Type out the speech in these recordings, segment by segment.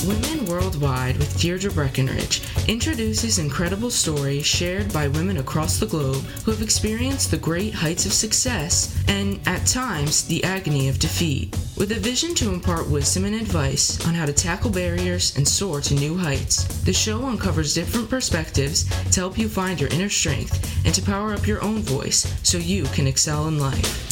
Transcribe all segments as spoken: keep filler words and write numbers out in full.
Women Worldwide with Deirdre Breckenridge introduces incredible stories shared by women across the globe who have experienced the great heights of success and, at times, the agony of defeat. With a vision to impart wisdom and advice on how to tackle barriers and soar to new heights, the show uncovers different perspectives to help you find your inner strength and to power up your own voice so you can excel in life.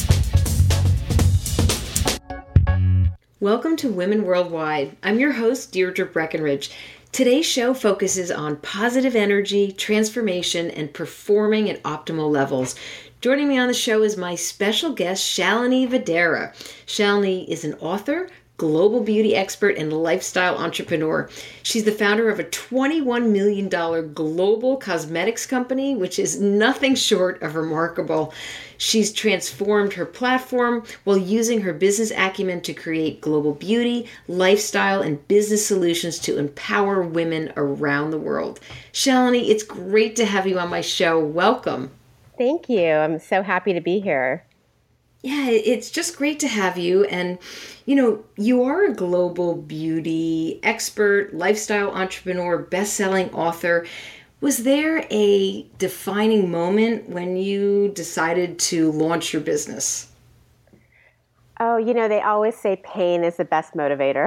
Welcome to Women Worldwide. I'm your host, Deirdre Breckenridge. Today's show focuses on positive energy, transformation, and performing at optimal levels. Joining me on the show is my special guest, Shalini Vadera. Shalini is an author, global beauty expert, and lifestyle entrepreneur. She's the founder of a twenty-one million dollars global cosmetics company, which is nothing short of remarkable. She's transformed her platform while using her business acumen to create global beauty, lifestyle, and business solutions to empower women around the world. Shalini, it's great to have you on my show. Welcome. Thank you. I'm so happy to be here. Yeah, it's just great to have you. And, you know, you are a global beauty expert, lifestyle entrepreneur, best-selling author. Was there a defining moment when you decided to launch your business? Oh, you know, they always say pain is the best motivator.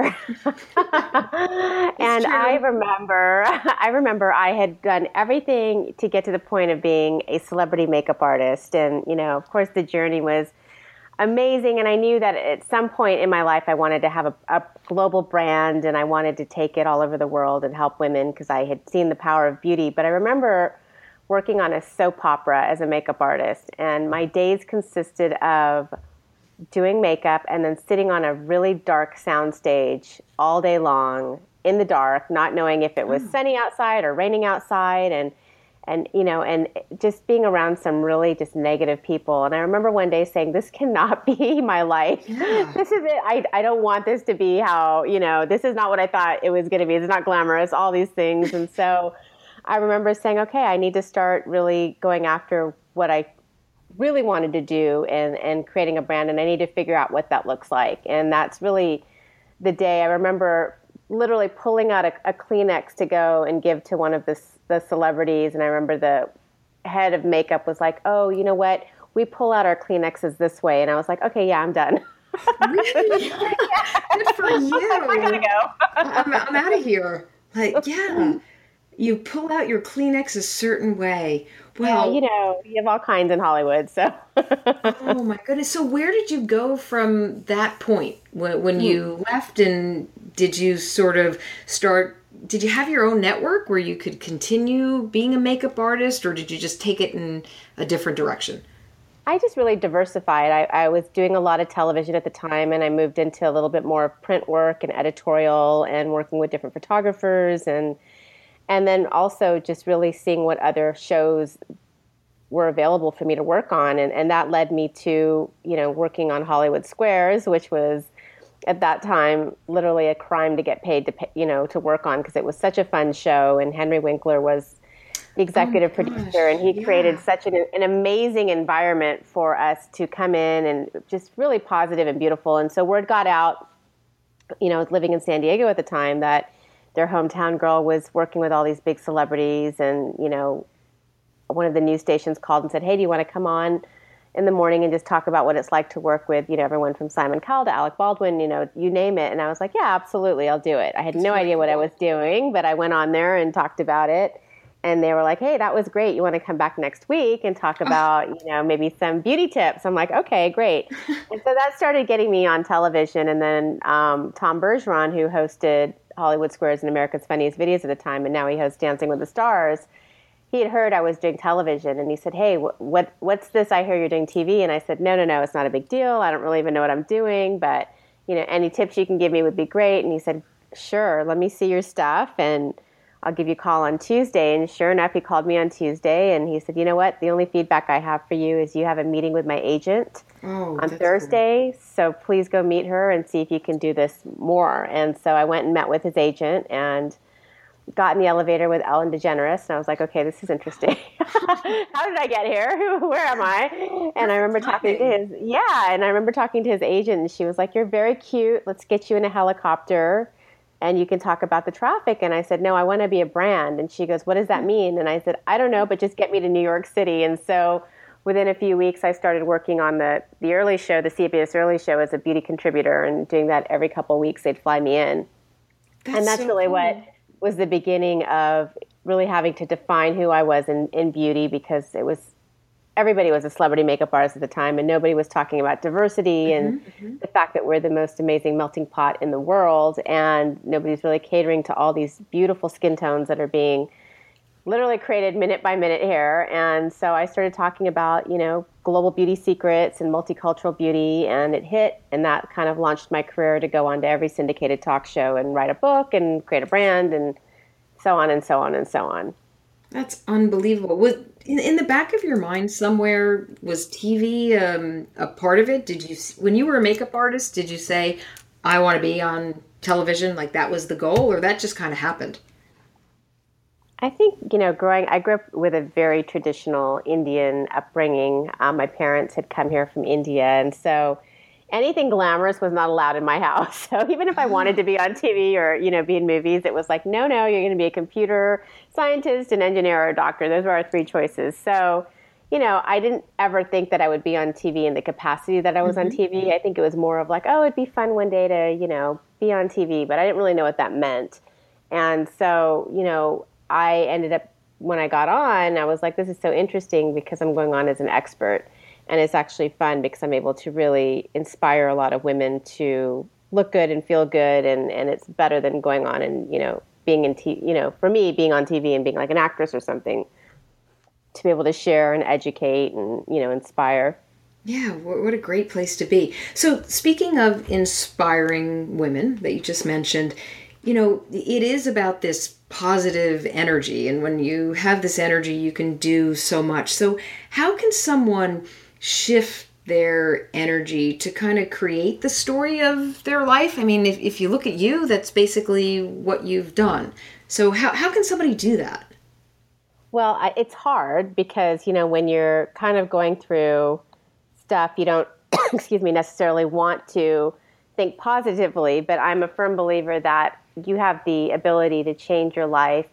And true. I remember, I remember I had done everything to get to the point of being a celebrity makeup artist. And, you know, of course, the journey was amazing. And I knew that at some point in my life, I wanted to have a, a global brand and I wanted to take it all over the world and help women because I had seen the power of beauty. But I remember working on a soap opera as a makeup artist. And my days consisted of doing makeup and then sitting on a really dark sound stage all day long in the dark, not knowing if it was sunny outside or raining outside. And And, you know, and just being around some really just negative people. And I remember one day saying, this cannot be my life. Yeah. This is it. I, I don't want this to be how, you know, this is not what I thought it was going to be. It's not glamorous, all these things. And so I remember saying, okay, I need to start really going after what I really wanted to do and, and creating a brand. And I need to figure out what that looks like. And that's really the day I remember literally pulling out a, a Kleenex to go and give to one of the, the celebrities. And I remember the head of makeup was like, oh, you know what? We pull out our Kleenexes this way. And I was like, okay, yeah, I'm done. Really? Good for you. I gotta go. I'm, I'm out of here. Like, yeah, you pull out your Kleenex a certain way. Well, yeah, you know, you have all kinds in Hollywood, so. Oh my goodness. So where did you go from that point when, when you left, and did you sort of start, did you have your own network where you could continue being a makeup artist, or did you just take it in a different direction? I just really diversified. I, I was doing a lot of television at the time, and I moved into a little bit more print work and editorial and working with different photographers, and and then also just really seeing what other shows were available for me to work on. And, and that led me to, you know, working on Hollywood Squares, which was at that time literally a crime to get paid to pay, you know, to work on, because it was such a fun show. And Henry Winkler was the executive oh producer, and he yeah. created such an, an amazing environment for us to come in, and just really positive and beautiful. And so word got out, you know, I was living in San Diego at the time, that their hometown girl was working with all these big celebrities. And, you know, one of the news stations called and said, hey, do you want to come on in the morning and just talk about what it's like to work with, you know, everyone from Simon Cowell to Alec Baldwin, you know, you name it. And I was like, yeah, absolutely, I'll do it. I had no idea what I was doing, but I went on there and talked about it. And they were like, hey, that was great. You want to come back next week and talk about, you know, maybe some beauty tips? I'm like, okay, great. And so that started getting me on television. And then um, Tom Bergeron, who hosted Hollywood Squares and America's Funniest Videos at the time, and now he hosts Dancing with the Stars, he had heard I was doing television, and he said, hey, wh- what what's this? I hear you're doing T V. And I said, no, no, no, it's not a big deal. I don't really even know what I'm doing, but, you know, any tips you can give me would be great. And he said, sure, let me see your stuff, and I'll give you a call on Tuesday. And sure enough, he called me on Tuesday, and he said, you know what? The only feedback I have for you is you have a meeting with my agent oh, on Thursday. Cool. So please go meet her and see if you can do this more. And so I went and met with his agent and got in the elevator with Ellen DeGeneres. And I was like, okay, this is interesting. How did I get here? Where am I? And I remember talking to his, yeah. And I remember talking to his agent, and she was like, you're very cute. Let's get you in a helicopter and you can talk about the traffic. And I said, no, I want to be a brand. And she goes, what does that mean? And I said, I don't know, but just get me to New York City. And so within a few weeks, I started working on the, the early show, the C B S early show, as a beauty contributor, and doing that every couple of weeks. They'd fly me in. That's and that's so really cool. What was the beginning of really having to define who I was in, in beauty, because it was everybody was a celebrity makeup artist at the time, and nobody was talking about diversity mm-hmm, and mm-hmm. the fact that we're the most amazing melting pot in the world, and nobody's really catering to all these beautiful skin tones that are being literally created minute by minute here. And so I started talking about, you know, global beauty secrets and multicultural beauty, and it hit, and that kind of launched my career to go on to every syndicated talk show and write a book and create a brand and so on and so on and so on. That's unbelievable. Was in, in the back of your mind somewhere, was T V um, a part of it? Did you, when you were a makeup artist, did you say, I want to be on television? Like that was the goal, or that just kind of happened? I think, you know, growing, I grew up with a very traditional Indian upbringing. Um, my parents had come here from India, and so anything glamorous was not allowed in my house. So even if I wanted to be on T V or, you know, be in movies, it was like, no, no, you're going to be a computer scientist, an engineer, or a doctor. Those were our three choices. So, you know, I didn't ever think that I would be on T V in the capacity that I was mm-hmm. on T V. I think it was more of like, oh, it'd be fun one day to, you know, be on T V, but I didn't really know what that meant. And so, you know, I ended up, when I got on, I was like, this is so interesting because I'm going on as an expert. And it's actually fun because I'm able to really inspire a lot of women to look good and feel good. And, and it's better than going on and, you know, being in, t- you know, for me, being on T V and being like an actress or something, to be able to share and educate and, you know, inspire. Yeah, what a great place to be. So speaking of inspiring women that you just mentioned, you know, it is about this positive energy. And when you have this energy, you can do so much. So how can someone shift their energy to kind of create the story of their life? I mean, if, if you look at you, that's basically what you've done. So how, how can somebody do that? Well, I, it's hard because, you know, when you're kind of going through stuff, you don't, excuse me, necessarily want to think positively, but I'm a firm believer that you have the ability to change your life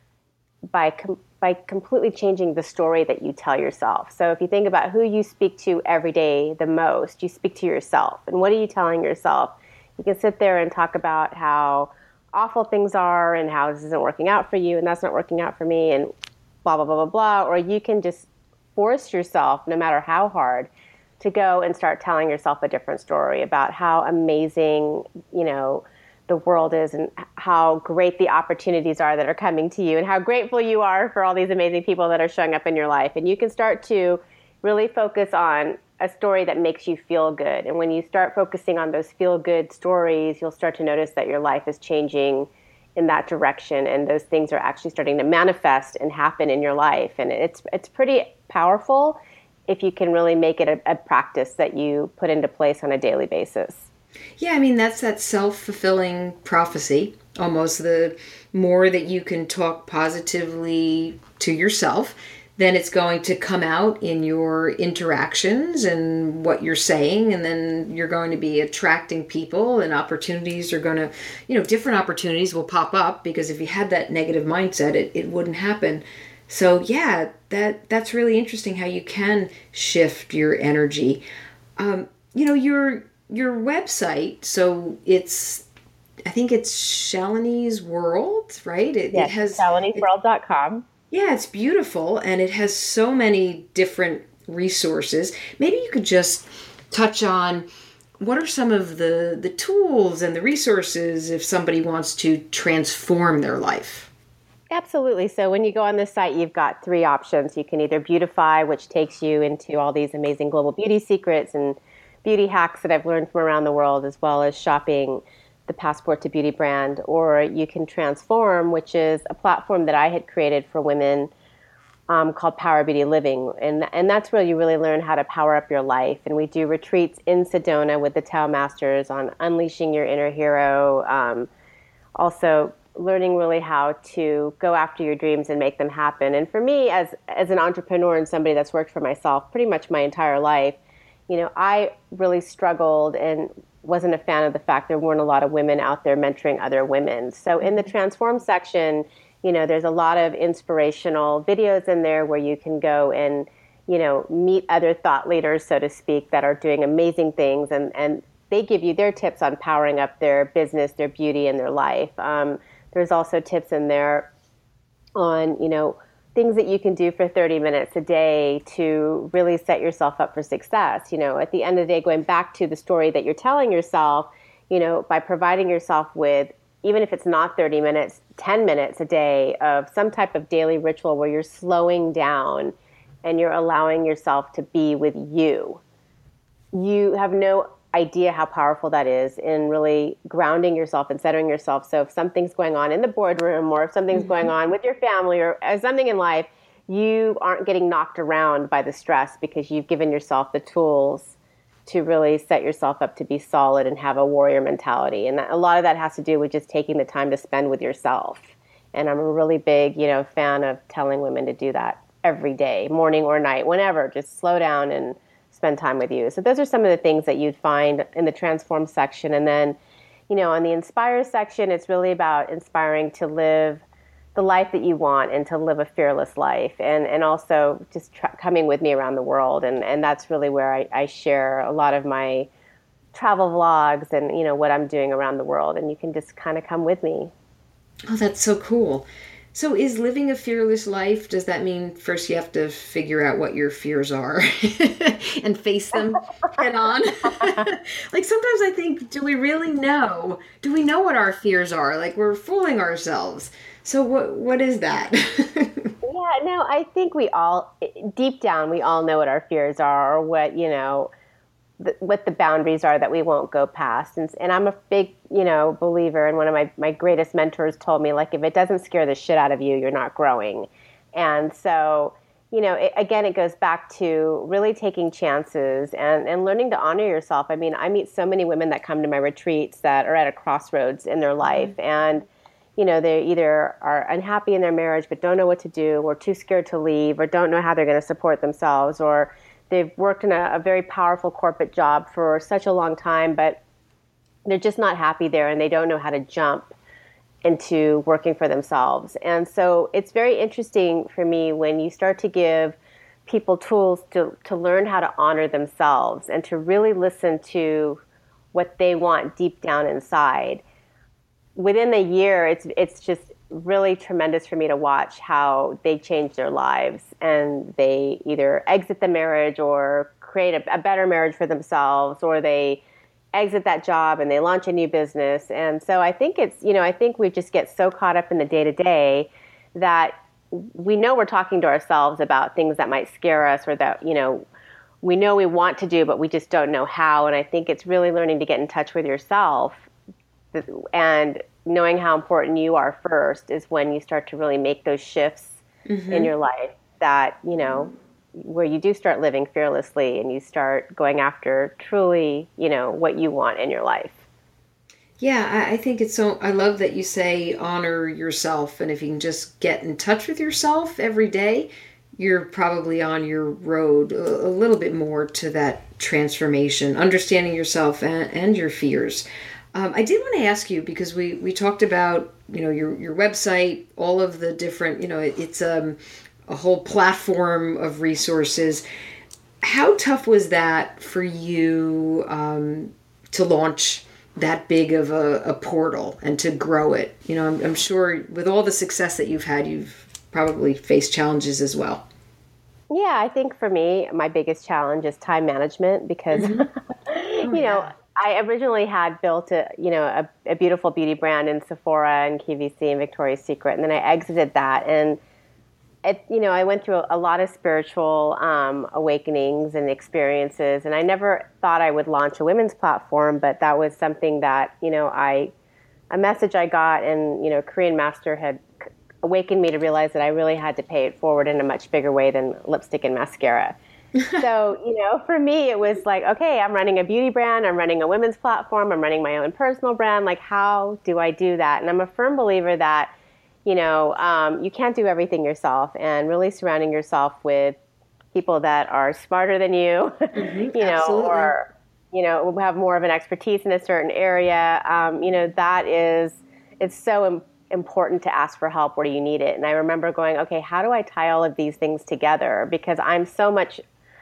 by com- by completely changing the story that you tell yourself. So if you think about who you speak to every day the most, you speak to yourself. And what are you telling yourself? You can sit there and talk about how awful things are and how this isn't working out for you and that's not working out for me and blah, blah, blah, blah, blah. Or you can just force yourself, no matter how hard, to go and start telling yourself a different story about how amazing, you know, the world is and how great the opportunities are that are coming to you and how grateful you are for all these amazing people that are showing up in your life. And you can start to really focus on a story that makes you feel good. And when you start focusing on those feel good stories, you'll start to notice that your life is changing in that direction. And those things are actually starting to manifest and happen in your life. And it's, it's pretty powerful if you can really make it a, a practice that you put into place on a daily basis. Yeah, I mean, that's that self-fulfilling prophecy. Almost, the more that you can talk positively to yourself, then it's going to come out in your interactions and what you're saying, and then you're going to be attracting people, and opportunities are going to, you know, different opportunities will pop up, because if you had that negative mindset, it, it wouldn't happen. So yeah, that that's really interesting how you can shift your energy. Um, you know, your your website, so it's, I think it's Shalini's World, right? It, yes, it has Shalini's World dot com. Yeah, it's beautiful, and it has so many different resources. Maybe you could just touch on what are some of the, the tools and the resources if somebody wants to transform their life. Absolutely. So when you go on this site, you've got three options. You can either beautify, which takes you into all these amazing global beauty secrets and beauty hacks that I've learned from around the world, as well as shopping the Passport to Beauty brand. Or you can transform, which is a platform that I had created for women um, called Power Beauty Living. And, and that's where you really learn how to power up your life. And we do retreats in Sedona with the Tao Masters on unleashing your inner hero. Um, also learning really how to go after your dreams and make them happen. And for me, as as an entrepreneur and somebody that's worked for myself pretty much my entire life, you know, I really struggled and wasn't a fan of the fact there weren't a lot of women out there mentoring other women. So in the Transform section, you know, there's a lot of inspirational videos in there where you can go and, you know, meet other thought leaders, so to speak, that are doing amazing things. And, and they give you their tips on powering up their business, their beauty, and their life. Um, there's also tips in there on, you know, things that you can do for thirty minutes a day to really set yourself up for success. You know, at the end of the day, going back to the story that you're telling yourself, you know, by providing yourself with, even if it's not thirty minutes, ten minutes a day of some type of daily ritual where you're slowing down and you're allowing yourself to be with you. You have no idea how powerful that is in really grounding yourself and centering yourself. So if something's going on in the boardroom, or if something's mm-hmm. going on with your family, or something in life, you aren't getting knocked around by the stress because you've given yourself the tools to really set yourself up to be solid and have a warrior mentality. And that, a lot of that has to do with just taking the time to spend with yourself. And I'm a really big, you know, fan of telling women to do that every day, morning or night, whenever. Just slow down and spend time with you. So those are some of the things that you'd find in the Transform section. And then, you know, on the Inspire section, it's really about inspiring to live the life that you want and to live a fearless life, and, and also just tra- coming with me around the world. And, and that's really where I, I share a lot of my travel vlogs and, you know, what I'm doing around the world. And you can just kind of come with me. Oh, that's so cool. So is living a fearless life, does that mean first you have to figure out what your fears are and face them head on? Like sometimes I think, do we really know? Do we know what our fears are? Like we're fooling ourselves. So what what is that? Yeah, no, I think we all, deep down, we all know what our fears are, or what, you know, the, what the boundaries are that we won't go past. And, and I'm a big, you know, believer, and one of my, my greatest mentors told me, like, if it doesn't scare the shit out of you, you're not growing. And so, you know, it, again, it goes back to really taking chances and, and learning to honor yourself. I mean, I meet so many women that come to my retreats that are at a crossroads in their life. Mm-hmm. And, you know, they either are unhappy in their marriage but don't know what to do, or too scared to leave, or don't know how they're going to support themselves, or they've worked in a, a very powerful corporate job for such a long time, but they're just not happy there, and they don't know how to jump into working for themselves. And so it's very interesting for me when you start to give people tools to, to learn how to honor themselves and to really listen to what they want deep down inside. Within the year, it's it's just really tremendous for me to watch how they change their lives, and they either exit the marriage or create a, a better marriage for themselves, or they exit that job and they launch a new business. And so I think it's, you know, I think we just get so caught up in the day to day that we know we're talking to ourselves about things that might scare us, or that, you know, we know we want to do, but we just don't know how. And I think it's really learning to get in touch with yourself and knowing how important you are first is when you start to really make those shifts mm-hmm. in your life that, you know, where you do start living fearlessly and you start going after truly, you know, what you want in your life. Yeah, I think it's so, I love that you say honor yourself. And if you can just get in touch with yourself every day, you're probably on your road a, a little bit more to that transformation, understanding yourself and, and your fears. Um, I did want to ask you, because we, we talked about, you know, your, your website, all of the different, you know, it, it's um, a whole platform of resources. How tough was that for you um, to launch that big of a, a portal and to grow it? You know, I'm, I'm sure with all the success that you've had, you've probably faced challenges as well. Yeah, I think for me, my biggest challenge is time management, because, mm-hmm. oh, you know, yeah. I originally had built a, you know, a, a beautiful beauty brand in Sephora and Q V C and Victoria's Secret, and then I exited that, and it, you know, I went through a, a lot of spiritual um, awakenings and experiences, and I never thought I would launch a women's platform, but that was something that, you know, I, a message I got, and, you know, Korean Master had awakened me to realize that I really had to pay it forward in a much bigger way than lipstick and mascara. So, you know, for me, it was like, okay, I'm running a beauty brand, I'm running a women's platform, I'm running my own personal brand. Like, how do I do that? And I'm a firm believer that, you know, um, you can't do everything yourself, and really surrounding yourself with people that are smarter than you, mm-hmm, you know, absolutely. or you know, have more of an expertise in a certain area, um, you know, that is, it's so im- important to ask for help where you need it. And I remember going, okay, how do I tie all of these things together? Because I'm so much,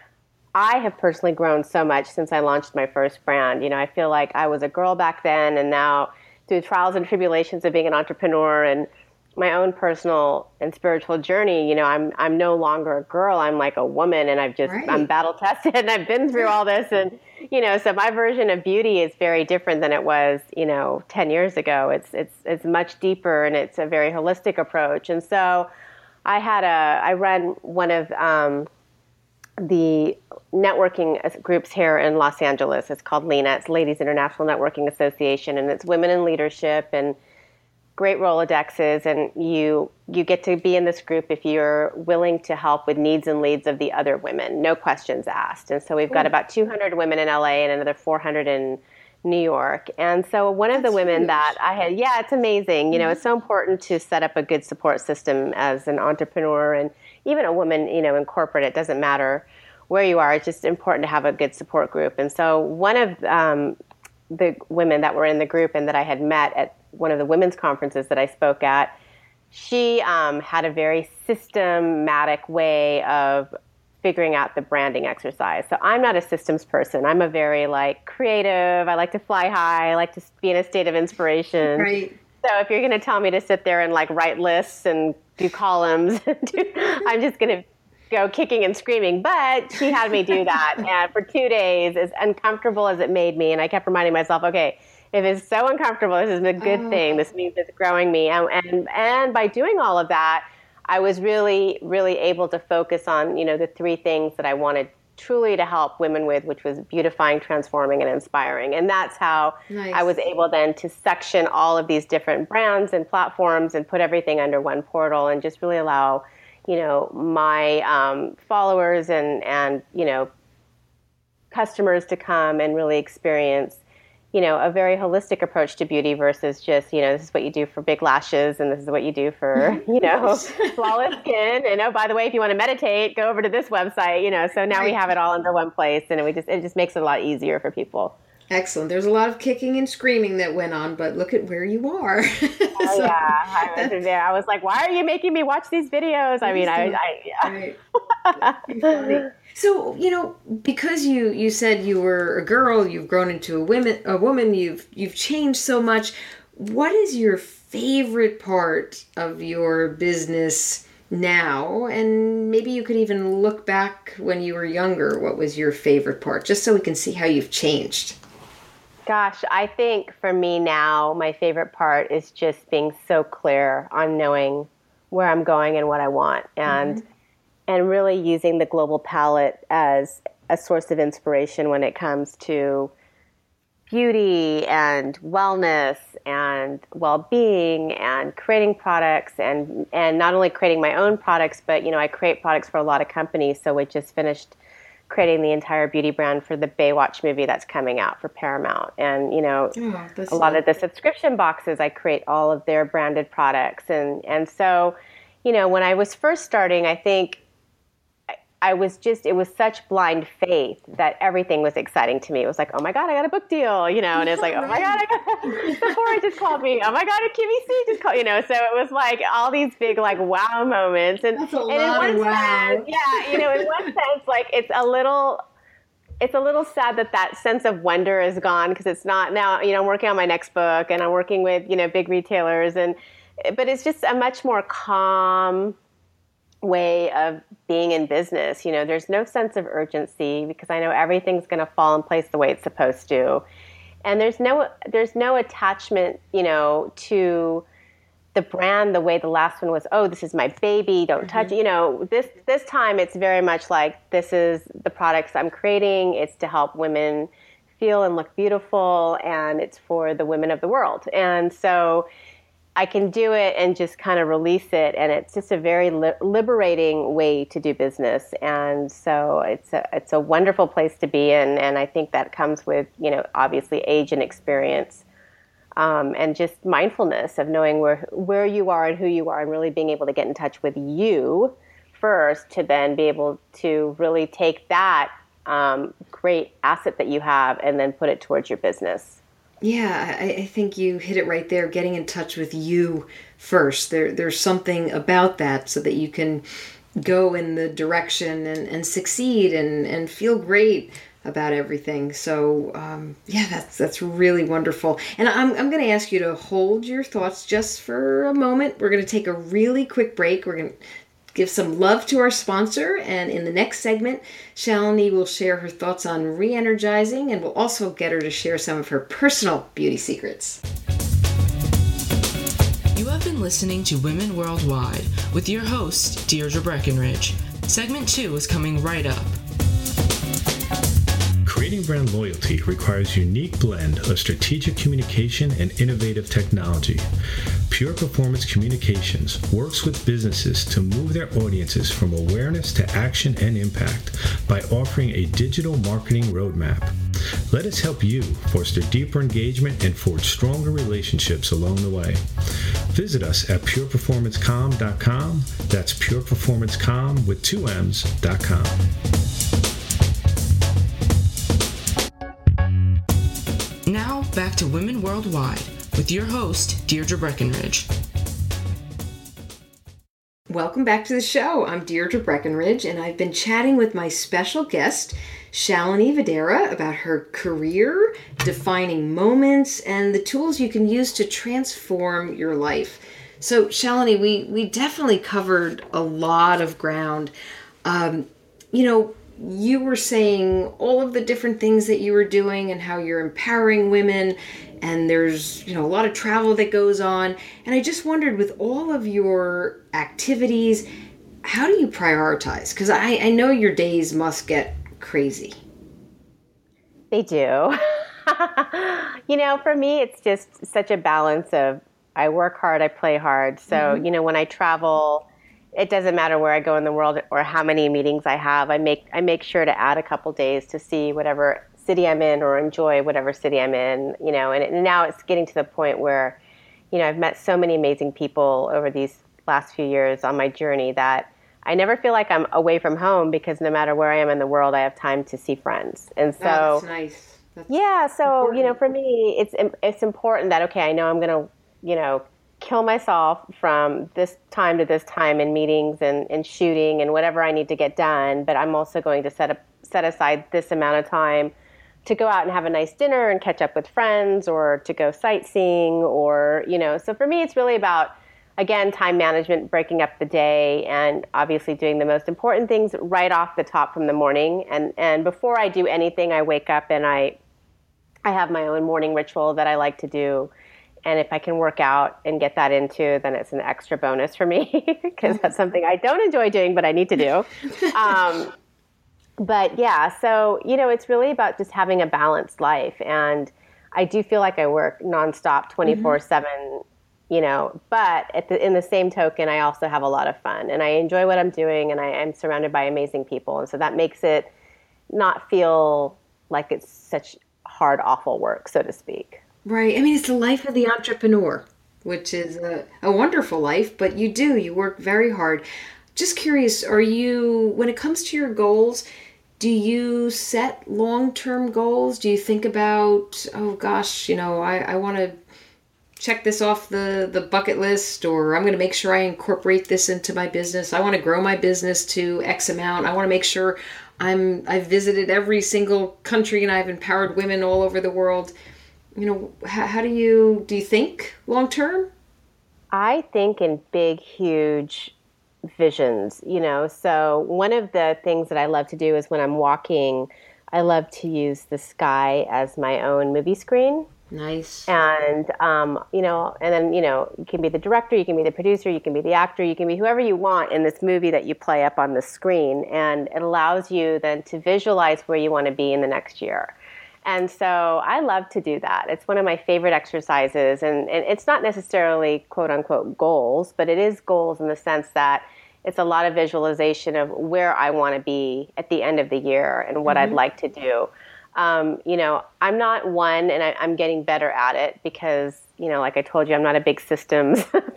I have personally grown so much since I launched my first brand. You know, I feel like I was a girl back then, and now through trials and tribulations of being an entrepreneur and my own personal and spiritual journey, you know, I'm I'm no longer a girl. I'm like a woman, and I've just right. I'm battle tested, and I've been through all this, and you know, so my version of beauty is very different than it was, you know, ten years ago. It's it's it's much deeper, and it's a very holistic approach. And so, I had a I run one of um, the networking groups here in Los Angeles. It's called LINA. It's Ladies International Networking Association, and it's women in leadership and great Rolodexes, and you you get to be in this group if you're willing to help with needs and leads of the other women, no questions asked. And so we've got about two hundred women in L A and another four hundred in New York. And so one of That's the women huge. that I had, yeah, it's amazing. You know, mm-hmm. It's so important to set up a good support system as an entrepreneur, and even a woman, you know, in corporate. It doesn't matter where you are. It's just important to have a good support group. And so one of um, the women that were in the group and that I had met at one of the women's conferences that I spoke at, she um, had a very systematic way of figuring out the branding exercise. So I'm not a systems person. I'm a very like creative. I like to fly high. I like to be in a state of inspiration. Right. So if you're going to tell me to sit there and like write lists and do columns, I'm just going to go kicking and screaming. But she had me do that. And for two days, as uncomfortable as it made me, and I kept reminding myself, okay, if it's so uncomfortable, this is a good oh. thing. This means it's growing me. And, and and by doing all of that, I was really, really able to focus on, you know, the three things that I wanted truly to help women with, which was beautifying, transforming, and inspiring. And that's how nice. I was able then to section all of these different brands and platforms and put everything under one portal and just really allow, you know, my um, followers and, and, you know, customers to come and really experience, you know, a very holistic approach to beauty versus just, you know, this is what you do for big lashes and this is what you do for, you know, flawless skin. And oh, by the way, if you want to meditate, go over to this website, you know, so now right. we have it all under one place, and we just, it just makes it a lot easier for people. Excellent. There's a lot of kicking and screaming that went on, but look at where you are. Oh, so, yeah. I was there. I was like, why are you making me watch these videos? I mean, I, I yeah. Right. So, you know, because you, you said you were a girl, you've grown into a woman, a woman, you've you've changed so much. What is your favorite part of your business now? And maybe you could even look back when you were younger. What was your favorite part? Just so we can see how you've changed. Gosh, I think for me now, my favorite part is just being so clear on knowing where I'm going and what I want. And mm-hmm. and really using the global palette as a source of inspiration when it comes to beauty and wellness and well-being and creating products and, and not only creating my own products, but, you know, I create products for a lot of companies. So we just finished creating the entire beauty brand for the Baywatch movie that's coming out for Paramount. And, you know, oh, a lot nice. of the subscription boxes, I create all of their branded products. And, and so, you know, when I was first starting, I think I was just, it was such blind faith that everything was exciting to me. It was like, oh my God, I got a book deal, you know, and it's like, oh my God, I got, Sephora just called me. Oh my God, a Q V C just called, you know, so it was like all these big like wow moments. And, That's a and lot in one of wow. sense, yeah, you know, in one sense, like it's a little, it's a little sad that that sense of wonder is gone because it's not now, you know, I'm working on my next book and I'm working with, you know, big retailers and, but it's just a much more calm way of being in business. You know, there's no sense of urgency because I know everything's going to fall in place the way it's supposed to. And there's no, there's no attachment, you know, to the brand the way the last one was, oh, this is my baby, don't mm-hmm. touch it. You know, this, this time it's very much like, this is the products I'm creating. It's to help women feel and look beautiful, and it's for the women of the world. And so I can do it and just kind of release it. And it's just a very li- liberating way to do business. And so it's a, it's a wonderful place to be in. And I think that comes with, you know, obviously age and experience, um, and just mindfulness of knowing where, where you are and who you are and really being able to get in touch with you first to then be able to really take that um, great asset that you have and then put it towards your business. Yeah, I, I think you hit it right there, getting in touch with you first. There, there's something about that so that you can go in the direction and, and succeed and, and feel great about everything. So, um, yeah, that's that's really wonderful. And I'm, I'm going to ask you to hold your thoughts just for a moment. We're going to take a really quick break. We're going to give some love to our sponsor, and in the next segment, Shalini will share her thoughts on re-energizing, and we'll also get her to share some of her personal beauty secrets. You have been listening to Women Worldwide with your host, Deirdre Breckenridge. Segment two is coming right up. Creating brand loyalty requires a unique blend of strategic communication and innovative technology. Pure Performance Communications works with businesses to move their audiences from awareness to action and impact by offering a digital marketing roadmap. Let us help you foster deeper engagement and forge stronger relationships along the way. Visit us at pure performance com dot com. That's pure performance com with two M's dot com. Now, back to Women Worldwide with your host, Deirdre Breckenridge. Welcome back to the show. I'm Deirdre Breckenridge, and I've been chatting with my special guest, Shalini Vadera, about her career, defining moments, and the tools you can use to transform your life. So, Shalini, we, we definitely covered a lot of ground. Um, you know, you were saying all of the different things that you were doing and how you're empowering women, and there's, you know, a lot of travel that goes on. And I just wondered, with all of your activities, how do you prioritize? Because I, I know your days must get crazy. They do. You know, for me, it's just such a balance of I work hard, I play hard. So, mm-hmm. you know, when I travel, it doesn't matter where I go in the world or how many meetings I have. I make I make sure to add a couple days to see whatever city I'm in or enjoy whatever city I'm in, you know, and, it, and now it's getting to the point where, you know, I've met so many amazing people over these last few years on my journey that I never feel like I'm away from home, because no matter where I am in the world, I have time to see friends. And so, oh, that's nice. That's yeah, so, important. You know, for me, it's it's important that, okay, I know I'm going to, you know, kill myself from this time to this time in meetings and, and shooting and whatever I need to get done, but I'm also going to set up set aside this amount of time to go out and have a nice dinner and catch up with friends, or to go sightseeing, or, you know, so for me, it's really about, again, time management, breaking up the day, and obviously doing the most important things right off the top from the morning. And, and before I do anything, I wake up and I, I have my own morning ritual that I like to do. And if I can work out and get that into, then it's an extra bonus for me, because that's something I don't enjoy doing, but I need to do. Um, But yeah, so, you know, it's really about just having a balanced life. And I do feel like I work nonstop twenty-four seven, mm-hmm. you know, but at the, in the same token, I also have a lot of fun, and I enjoy what I'm doing, and I am surrounded by amazing people. And so that makes it not feel like it's such hard, awful work, so to speak. Right. I mean, it's the life of the entrepreneur, which is a, a wonderful life, but you do, you work very hard. Just curious, are you, when it comes to your goals, do you set long-term goals? Do you think about, oh gosh, you know, I, I want to check this off the, the bucket list, or I'm going to make sure I incorporate this into my business. I want to grow my business to X amount. I want to make sure I'm, I've visited every single country and I've empowered women all over the world. You know, how, how do you, do you think long-term? I think in big, huge visions, you know. So one of the things that I love to do is when I'm walking, I love to use the sky as my own movie screen. Nice. And, um, you know, and then, you know, you can be the director, you can be the producer, you can be the actor, you can be whoever you want in this movie that you play up on the screen. And it allows you then to visualize where you want to be in the next year. And so I love to do that. It's one of my favorite exercises. And, and it's not necessarily quote unquote goals, but it is goals in the sense that it's a lot of visualization of where I want to be at the end of the year and what mm-hmm. I'd like to do. Um, you know, I'm not one, and I, I'm getting better at it because, you know, like I told you, I'm not a big systems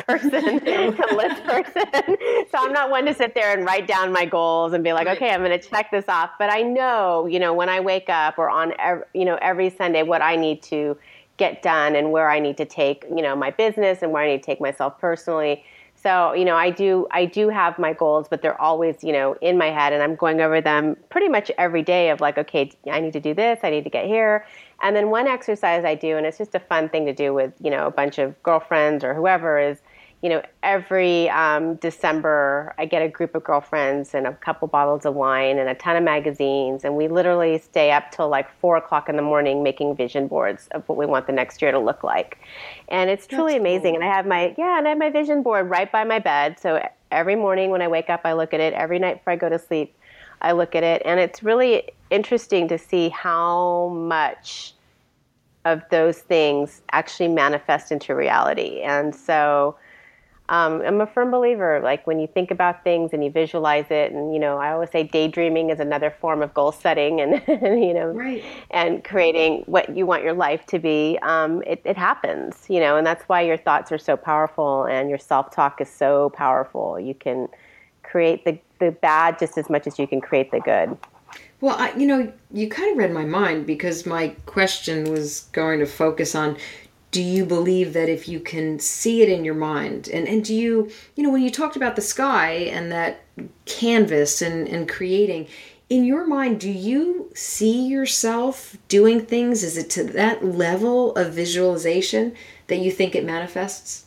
person, a list person. So I'm not one to sit there and write down my goals and be like, okay, I'm going to check this off. But I know, you know, when I wake up or on, every, you know, every Sunday, what I need to get done and where I need to take, you know, my business and where I need to take myself personally. So, you know, I do, I do have my goals, but they're always, you know, in my head, and I'm going over them pretty much every day of like, okay, I need to do this, I need to get here. And then one exercise I do, and it's just a fun thing to do with, you know, a bunch of girlfriends or whoever, is, you know, every um, December I get a group of girlfriends and a couple bottles of wine and a ton of magazines, and we literally stay up till like four o'clock in the morning making vision boards of what we want the next year to look like. And it's truly That's amazing. Cool. And I have my, yeah, and I have my vision board right by my bed. So every morning when I wake up, I look at it. Every night before I go to sleep, I look at it. And it's really interesting to see how much of those things actually manifest into reality. And so Um, I'm a firm believer, like when you think about things and you visualize it, and, you know, I always say daydreaming is another form of goal setting, and, you know, right. and creating what you want your life to be. Um, it, it happens, you know, and that's why your thoughts are so powerful and your self-talk is so powerful. You can create the, the bad just as much as you can create the good. Well, I, you know, you kind of read my mind, because my question was going to focus on, do you believe that if you can see it in your mind, and, and do you, you know, when you talked about the sky and that canvas and, and creating, in your mind, do you see yourself doing things? Is it to that level of visualization that you think it manifests?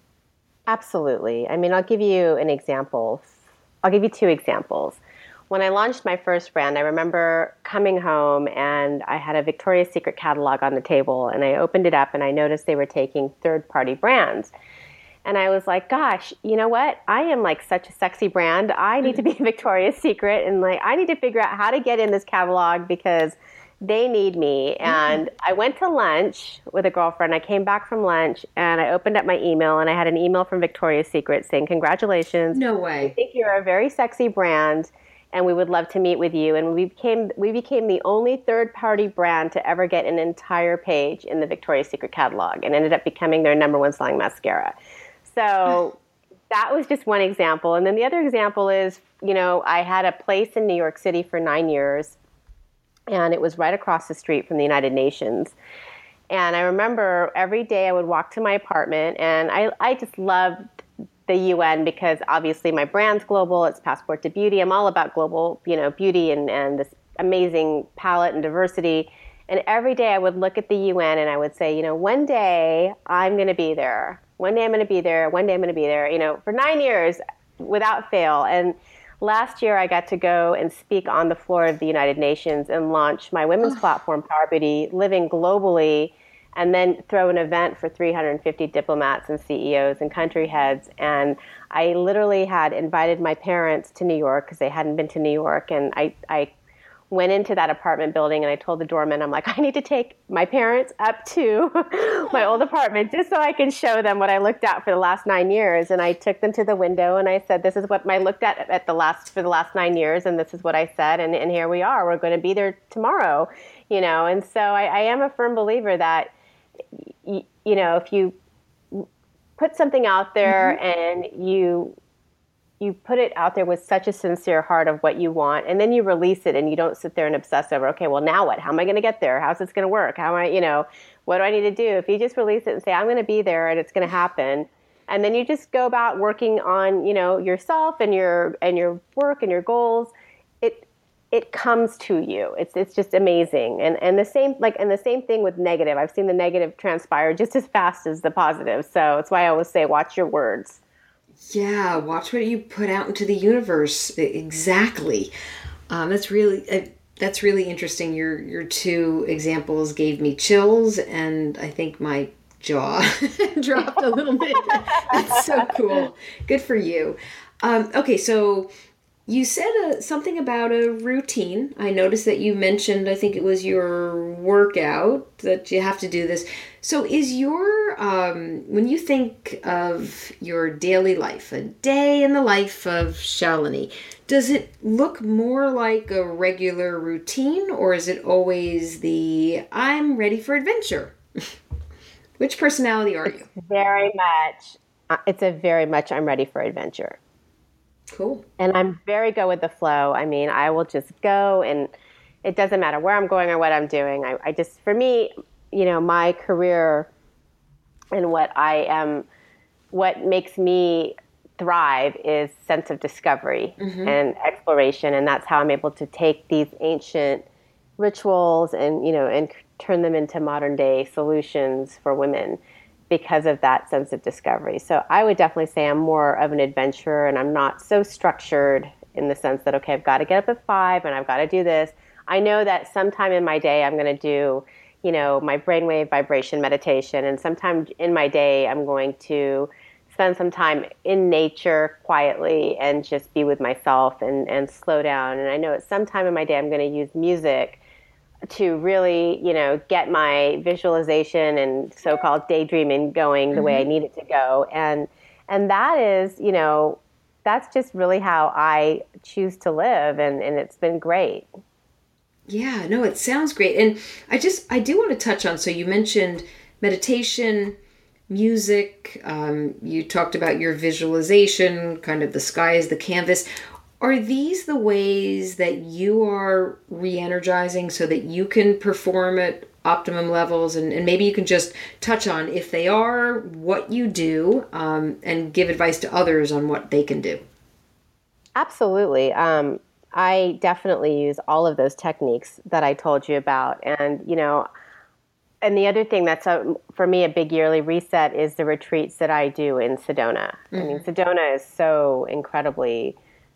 Absolutely. I mean, I'll give you an example. I'll give you two examples. When I launched my first brand, I remember coming home and I had a Victoria's Secret catalog on the table, and I opened it up and I noticed they were taking third-party brands. And I was like, gosh, you know what? I am like such a sexy brand. I need to be Victoria's Secret, and like I need to figure out how to get in this catalog because they need me. And I went to lunch with a girlfriend. I came back from lunch and I opened up my email, and I had an email from Victoria's Secret saying, congratulations. No way. I think you're a very sexy brand, and we would love to meet with you. And we became we became the only third-party brand to ever get an entire page in the Victoria's Secret catalog, and ended up becoming their number one selling mascara. So that was just one example. And then the other example is, you know, I had a place in New York City for nine years, and it was right across the street from the United Nations. And I remember every day I would walk to my apartment, and I, I just loved the U N because obviously my brand's global. It's Passport to Beauty. I'm all about global, you know, beauty and, and this amazing palette and diversity. And every day I would look at the U N and I would say, you know, one day I'm going to be there. One day I'm going to be there. One day I'm going to be there, you know, for nine years without fail. And last year I got to go and speak on the floor of the United Nations and launch my women's oh. platform, Power Beauty, living globally, and then throw an event for three hundred fifty diplomats and C E Os and country heads. And I literally had invited my parents to New York because they hadn't been to New York. And I, I went into that apartment building and I told the doorman, I'm like, I need to take my parents up to my old apartment just so I can show them what I looked at for the last nine years. And I took them to the window and I said, this is what I looked at at the last for the last nine years. And this is what I said. And, and here we are. We're going to be there tomorrow, you know. And so I, I am a firm believer that, you, you know, if you put something out there mm-hmm. and you you put it out there with such a sincere heart of what you want, and then you release it and you don't sit there and obsess over, okay, well, now what? How am I going to get there? How's this going to work? How am I, you know, what do I need to do? If you just release it and say, I'm going to be there and it's going to happen, and then you just go about working on, you know, yourself and your and your work and your goals, it it comes to you. It's it's just amazing. And and the same like and the same thing with negative. I've seen the negative transpire just as fast as the positive. So it's why I always say, watch your words. Yeah, watch what you put out into the universe. Exactly. Um, that's really uh, that's really interesting. Your your two examples gave me chills, and I think my jaw dropped a little bit. That's so cool. Good for you. Um, okay, so you said uh, something about a routine. I noticed that you mentioned, I think it was your workout, that you have to do this. So is your, um, when you think of your daily life, a day in the life of Shalini, does it look more like a regular routine, or is it always the, I'm ready for adventure? Which personality are you? Very much. uh, it's a very much I'm ready for adventure. Cool. And I'm very go with the flow. I mean, I will just go, and it doesn't matter where I'm going or what I'm doing. I, I just, for me, you know, my career and what I am, what makes me thrive is sense of discovery mm-hmm. and exploration. And that's how I'm able to take these ancient rituals and, you know, and turn them into modern day solutions for women because of that sense of discovery. So I would definitely say I'm more of an adventurer, and I'm not so structured in the sense that, okay, I've got to get up at five and I've got to do this. I know that sometime in my day I'm going to do, you know, my brainwave vibration meditation, and sometime in my day I'm going to spend some time in nature quietly and just be with myself and, and slow down. And I know at some time in my day I'm going to use music to really, you know, get my visualization and so-called daydreaming going the mm-hmm. way I need it to go. And and that is, you know, that's just really how I choose to live, and, and it's been great. Yeah, no, it sounds great. And I just, I do want to touch on, so you mentioned meditation, music, um, you talked about your visualization, kind of the sky is the canvas. Are these the ways that you are re-energizing so that you can perform at optimum levels? And, and maybe you can just touch on, if they are, what you do, um, and give advice to others on what they can do. Absolutely. Um, I definitely use all of those techniques that I told you about. And, you know, and the other thing that's, a, for me, a big yearly reset is the retreats that I do in Sedona. Mm-hmm. I mean, Sedona is so incredibly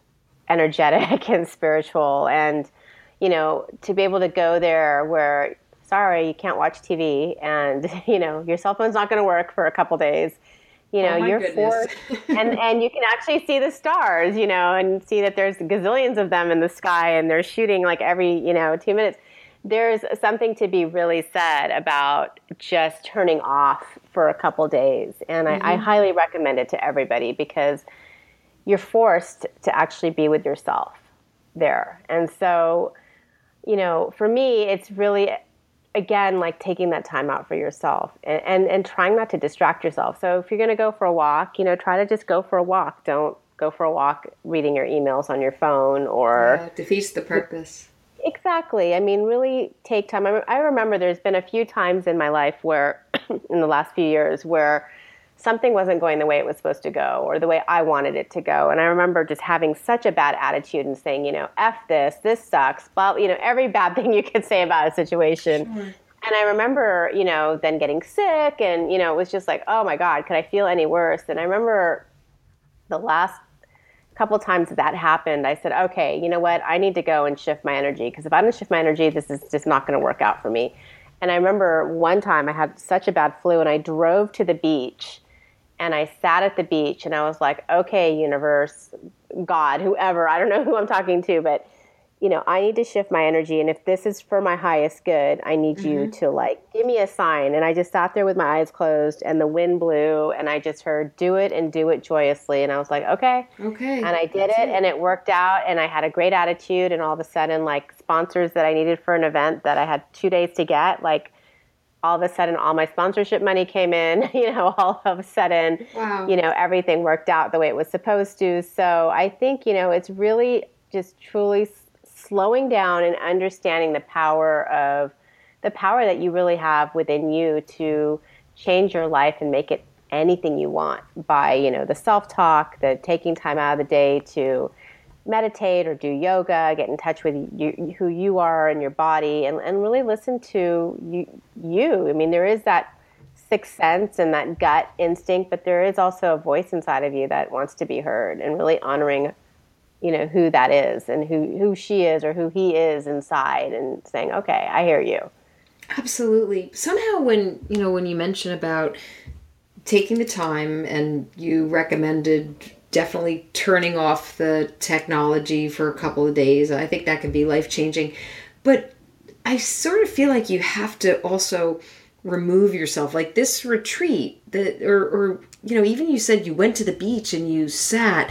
energetic and spiritual, and you know, to be able to go there where, sorry, you can't watch T V, and you know, your cell phone's not going to work for a couple days, you know, oh you're goodness. forced and and you can actually see the stars, you know, and see that there's gazillions of them in the sky, and they're shooting like every, you know, two minutes. There's something to be really said about just turning off for a couple days, and mm-hmm. I, I highly recommend it to everybody, because you're forced to actually be with yourself there. And so, you know, for me, it's really, again, like taking that time out for yourself and, and, and trying not to distract yourself. So if you're going to go for a walk, you know, try to just go for a walk. Don't go for a walk reading your emails on your phone, or... Yeah, it defeats the purpose. Exactly. I mean, really take time. I, I remember there's been a few times in my life where, in the last few years, where something wasn't going the way it was supposed to go, or the way I wanted it to go. And I remember just having such a bad attitude and saying, you know, F this, this sucks, blah, you know, every bad thing you could say about a situation. Sure. And I remember, you know, then getting sick, and, you know, it was just like, oh my God, could I feel any worse? And I remember the last couple times that that happened, I said, okay, you know what? I need to go and shift my energy, because if I don't shift my energy, this is just not going to work out for me. And I remember one time I had such a bad flu, and I drove to the beach. And I sat at the beach, and I was like, okay, universe, God, whoever, I don't know who I'm talking to, but, you know, I need to shift my energy. And if this is for my highest good, I need mm-hmm. you to, like, give me a sign. And I just sat there with my eyes closed, and the wind blew, and I just heard, do it and do it joyously. And I was like, okay. Okay. And I did it, it, and it worked out, and I had a great attitude. And all of a sudden, like, sponsors that I needed for an event that I had two days to get, like, all of a sudden, all my sponsorship money came in, you know, all of a sudden, wow. you know, everything worked out the way it was supposed to. So I think, you know, it's really just truly s- slowing down and understanding the power of, the power that you really have within you to change your life and make it anything you want by, you know, the self-talk, the taking time out of the day to meditate or do yoga, get in touch with you, who you are and your body, and, and really listen to you, you. I mean, there is that sixth sense and that gut instinct, but there is also a voice inside of you that wants to be heard, and really honoring, you know, who that is and who, who she is or who he is inside, and saying, okay, I hear you. Absolutely. Somehow when, you know, when you mention about taking the time, and you recommended definitely turning off the technology for a couple of days, I think that can be life-changing. But I sort of feel like you have to also remove yourself. Like this retreat, that, or, or, you know, even you said you went to the beach and you sat.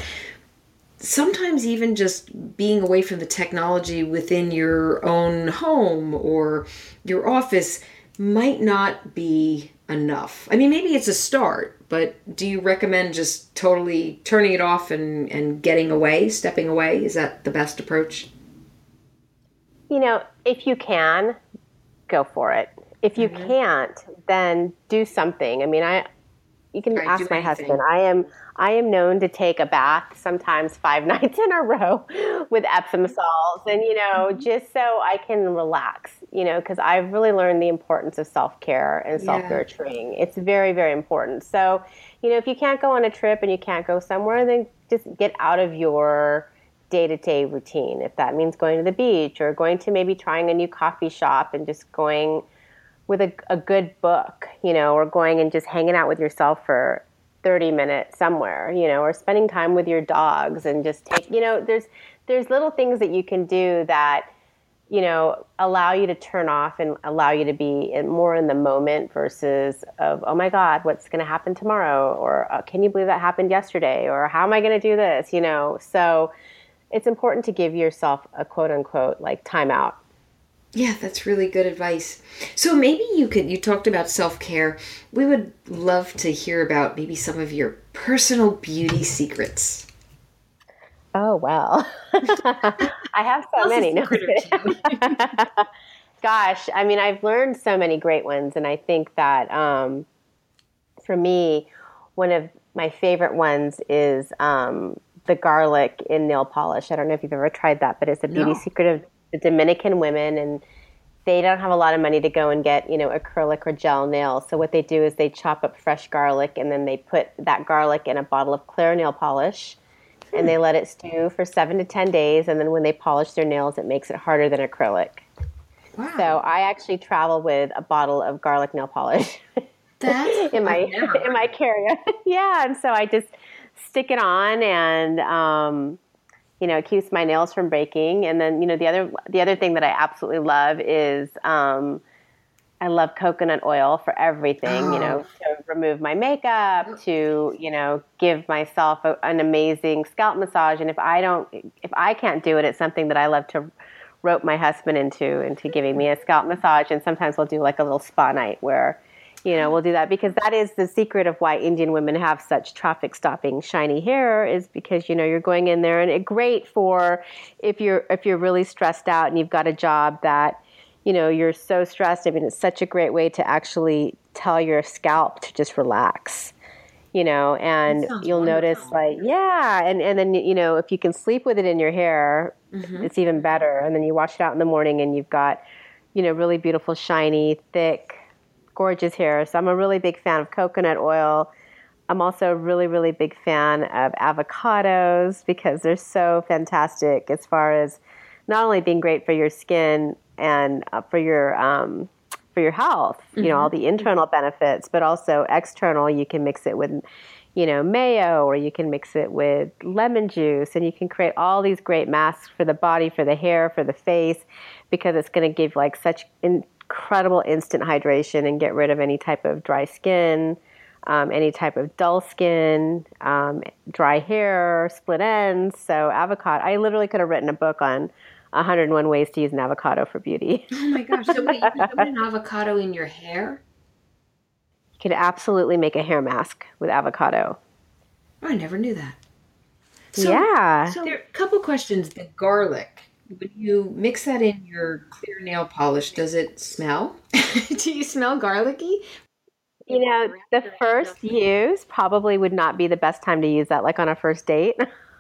Sometimes even just being away from the technology within your own home or your office might not be enough. I mean, maybe it's a start, but do you recommend just totally turning it off and, and getting away, stepping away? Is that the best approach? You know, if you can, go for it. If you mm-hmm. can't, then do something. I mean, I you can right, ask my anything. husband. I am I am known to take a bath sometimes five nights in a row with Epsom salts, and you know, mm-hmm. just so I can relax. You know, because I've really learned the importance of self-care and self-nurturing. Yeah. It's very, very important. So, you know, if you can't go on a trip and you can't go somewhere, then just get out of your day-to-day routine. If that means going to the beach or going to maybe trying a new coffee shop and just going with a, a good book, you know, or going and just hanging out with yourself for thirty minutes somewhere, you know, or spending time with your dogs and just take, you know, there's there's little things that you can do that, you know, allow you to turn off and allow you to be in, more in the moment versus of, oh my God, what's going to happen tomorrow? Or uh, can you believe that happened yesterday? Or how am I going to do this? You know, so it's important to give yourself a quote unquote like timeout. Yeah, that's really good advice. So maybe you could, you talked about self-care. We would love to hear about maybe some of your personal beauty secrets. Oh, well, I have so many. No, Gosh, I mean, I've learned so many great ones. And I think that um, for me, one of my favorite ones is um, the garlic in nail polish. I don't know if you've ever tried that, but it's a beauty no. secret of the Dominican women. And they don't have a lot of money to go and get, you know, acrylic or gel nails. So what they do is they chop up fresh garlic and then they put that garlic in a bottle of clear nail polish. And they let it stew for seven to ten days. And then when they polish their nails, it makes it harder than acrylic. Wow. So I actually travel with a bottle of garlic nail polish That's in my yeah. in my carrier. Yeah. And so I just stick it on and, um, you know, it keeps my nails from breaking. And then, you know, the other the other thing that I absolutely love is um, I love coconut oil for everything, oh. you know, to remove my makeup, to, you know, give myself a, an amazing scalp massage. And if I don't, if I can't do it, it's something that I love to rope my husband into, into giving me a scalp massage. And sometimes we'll do like a little spa night where, you know, we'll do that because that is the secret of why Indian women have such traffic stopping shiny hair is because, you know, you're going in there and it's great for if you're, if you're really stressed out and you've got a job that, you know, you're so stressed. I mean, it's such a great way to actually tell your scalp to just relax, you know, and you'll wonderful. notice like, yeah. And, and then, you know, if you can sleep with it in your hair, mm-hmm. it's even better. And then you wash it out in the morning and you've got, you know, really beautiful, shiny, thick, gorgeous hair. So I'm a really big fan of coconut oil. I'm also a really, really big fan of avocados because they're so fantastic as far as not only being great for your skin and uh, for your um, for your health, you mm-hmm. know, all the internal benefits, but also external. You can mix it with, you know, mayo, or you can mix it with lemon juice, and you can create all these great masks for the body, for the hair, for the face, because it's going to give like such incredible instant hydration and get rid of any type of dry skin, um, any type of dull skin, um, dry hair, split ends. So avocado, I literally could have written a book on one hundred one ways to use an avocado for beauty. Oh my gosh. So wait, you can put an avocado in your hair? You could absolutely make a hair mask with avocado. Oh, I never knew that. So, yeah. So there are a couple questions. The garlic, when you mix that in your clear nail polish, does it smell? Do you smell garlicky? You know, the first use probably would not be the best time to use that, like on a first date.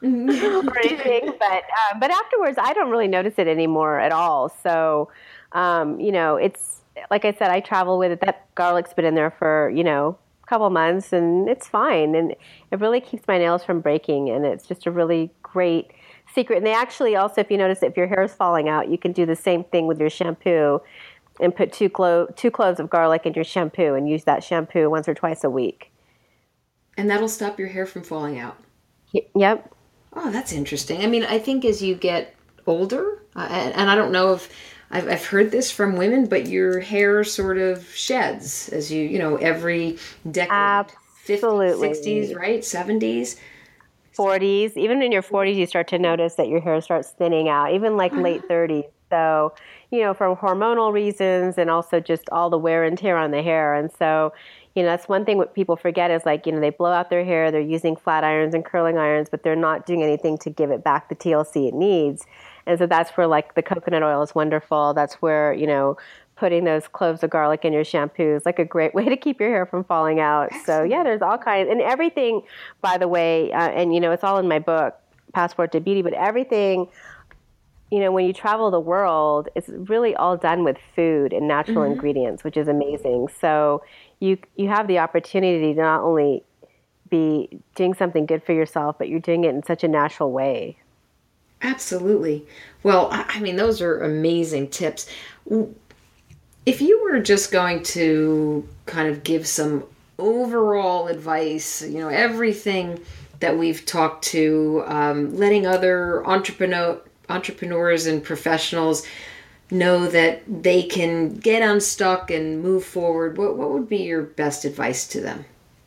or anything, but um, but afterwards, I don't really notice it anymore at all. So, um, you know, it's like I said, I travel with it. That garlic's been in there for you know a couple months, and it's fine, and it really keeps my nails from breaking. And it's just a really great secret. And they actually also, if you notice, if your hair is falling out, you can do the same thing with your shampoo, and put two clo- two cloves of garlic in your shampoo, and use that shampoo once or twice a week. And that'll stop your hair from falling out. Y- yep. Oh, that's interesting. I mean, I think as you get older, uh, and, and I don't know if I've, I've heard this from women, but your hair sort of sheds as you, you know, every decade. Absolutely. fifties, sixties, right? seventies. forties. Even in your forties, you start to notice that your hair starts thinning out, even like late thirties. So, you know, for hormonal reasons and also just all the wear and tear on the hair. And so, you know, that's one thing what people forget is like, you know, they blow out their hair, they're using flat irons and curling irons, but they're not doing anything to give it back the T L C it needs. And so that's where like the coconut oil is wonderful. That's where, you know, putting those cloves of garlic in your shampoo is like a great way to keep your hair from falling out. Excellent. So yeah, there's all kinds, and everything, by the way, uh, and you know, it's all in my book, Passport to Beauty, but everything, you know, when you travel the world, it's really all done with food and natural mm-hmm. ingredients, which is amazing. So you you have the opportunity to not only be doing something good for yourself, but you're doing it in such a natural way. Absolutely. Well, I mean, those are amazing tips. If you were just going to kind of give some overall advice, you know, everything that we've talked to, um, letting other entrepreneur entrepreneurs and professionals know that they can get unstuck and move forward, what what would be your best advice to them?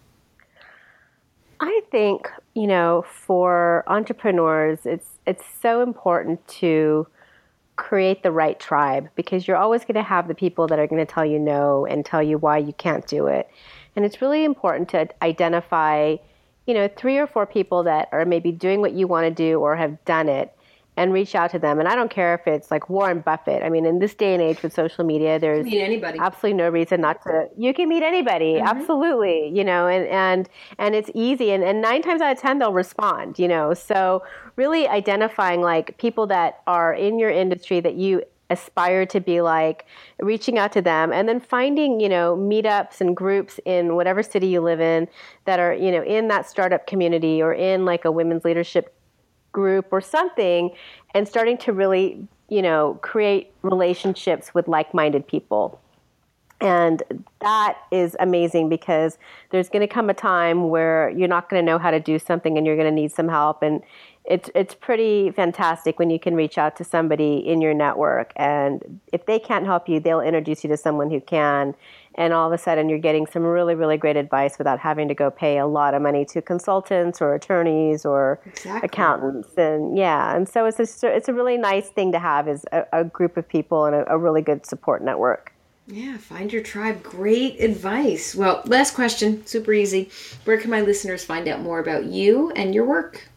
I think, you know, for entrepreneurs, it's it's so important to create the right tribe, because you're always going to have the people that are going to tell you no and tell you why you can't do it. And it's really important to identify, you know, three or four people that are maybe doing what you want to do or have done it, and reach out to them. And I don't care if it's like Warren Buffett. I mean, in this day and age with social media, there's meet anybody. Absolutely no reason not to. You can meet anybody. Mm-hmm. Absolutely. You know, and, and, and it's easy. And, and nine times out of ten, they'll respond, you know. So really identifying like people that are in your industry that you aspire to be like, reaching out to them, and then finding, you know, meetups and groups in whatever city you live in that are, you know, in that startup community or in like a women's leadership group or something, and starting to really, you know, create relationships with like-minded people. And that is amazing, because there's going to come a time where you're not going to know how to do something and you're going to need some help. And it's it's pretty fantastic when you can reach out to somebody in your network, and if they can't help you, they'll introduce you to someone who can. And all of a sudden you're getting some really, really great advice without having to go pay a lot of money to consultants or attorneys or exactly. accountants. And yeah, and so it's a, it's a really nice thing to have, is a, a group of people and a, a really good support network. Yeah, find your tribe. Great advice. Well, last question, super easy. Where can my listeners find out more about you and your work?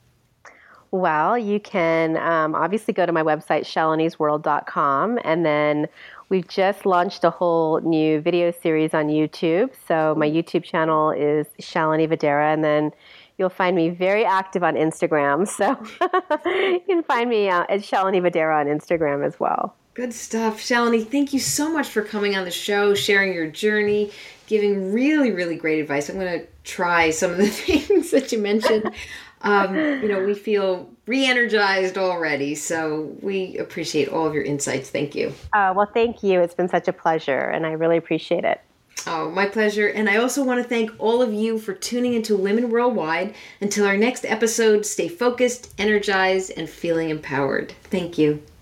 Well, you can um, obviously go to my website, shalini's world dot com, and then we've just launched a whole new video series on YouTube. So my YouTube channel is Shalini Vadera, and then you'll find me very active on Instagram. So you can find me uh, at Shalini Vadera on Instagram as well. Good stuff. Shalini, thank you so much for coming on the show, sharing your journey, giving really, really great advice. I'm going to try some of the things that you mentioned. Um, you know, we feel re-energized already, so we appreciate all of your insights. Thank you. Uh, well, thank you. It's been such a pleasure, and I really appreciate it. Oh, my pleasure. And I also want to thank all of you for tuning into Women Worldwide. Until our next episode, stay focused, energized, and feeling empowered. Thank you.